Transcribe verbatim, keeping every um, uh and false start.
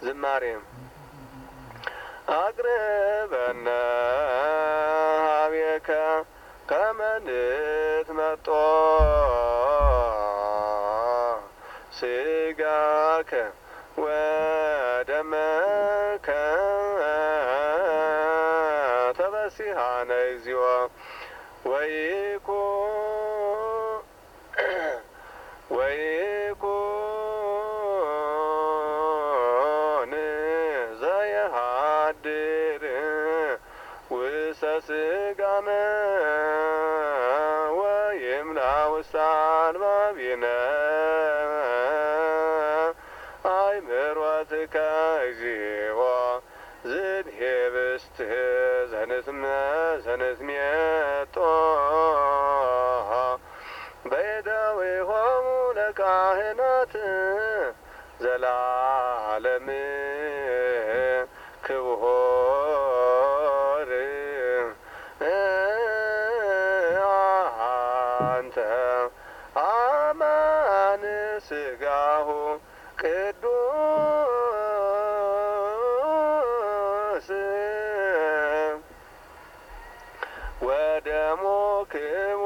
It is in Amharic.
ዝማሬም አቅርበነ ሀቤከ ከመ ንትመጦ ስጋከ ወደመከ ተበሲሐነ እግዚኦ ወይኩን ወይኩን ዘየሃድር ውስተ ስጋነ ወይምላ ውስተ አልባቢነ አእምሮትከ እግዚኦ ዝድሄብስት ዘንስመ ዘንስሜጦ በእደዊሆሙ ለካህናት ዘላለም ክቡር አንተ አማን ስጋሁ ቅዱስ ወደሙ ክቡር